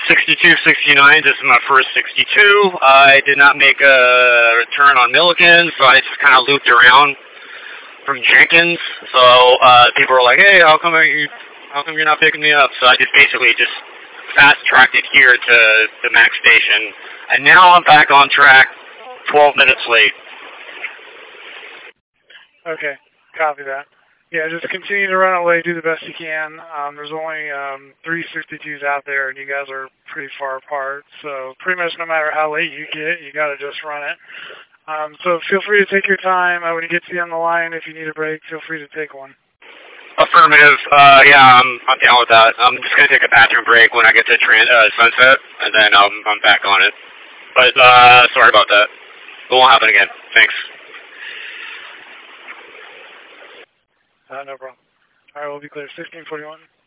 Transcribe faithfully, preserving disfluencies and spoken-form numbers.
sixty-two sixty-nine, this is my first sixty-two. I did not make a return on Milliken, so I just kind of looped around from Jenkins. So uh, people were like, hey, how come, are you, how come you're not picking me up? So I just basically just fast-tracked it here to the Mac station. And now I'm back on track, twelve minutes late. Okay, copy that. Yeah, just continue to run away, do the best you can. Um, there's only um, three sixty-twos out there, and you guys are pretty far apart. So pretty much no matter how late you get, you got to just run it. Um, so feel free to take your time. Uh, when you get to the end of the line, if you need a break, feel free to take one. Affirmative. Uh, yeah, I'm, I'm down with that. I'm just going to take a bathroom break when I get to Tran- uh, Sunset, and then um, I'm back on it. But uh, sorry about that. It won't happen again. Thanks. Uh, no problem. All right, we'll be clear. sixteen forty-one.